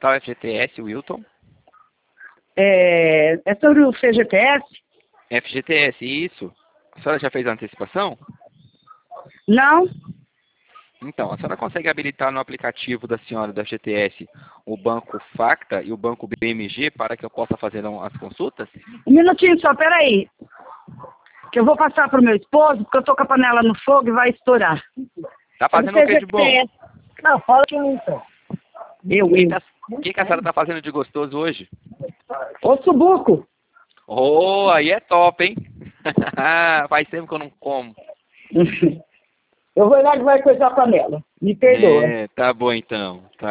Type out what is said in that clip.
tal FGTS, Wilton? É sobre o FGTS? FGTS, isso. A senhora já fez a antecipação? Não? Então, a senhora consegue habilitar no aplicativo da senhora do FGTS o banco Facta e o banco BMG para que eu possa fazer as consultas? Um minutinho só, peraí. Que eu vou passar pro meu esposo, porque eu tô com a panela no fogo e vai estourar. Tá fazendo o que de bom? Não, fala que não então. O que a senhora tá fazendo de gostoso hoje? Osso buco. Oh, aí é top, hein? Faz tempo que eu não como. Eu vou lá que vai coisar a panela. Me perdoa. Tá bom então. Tá.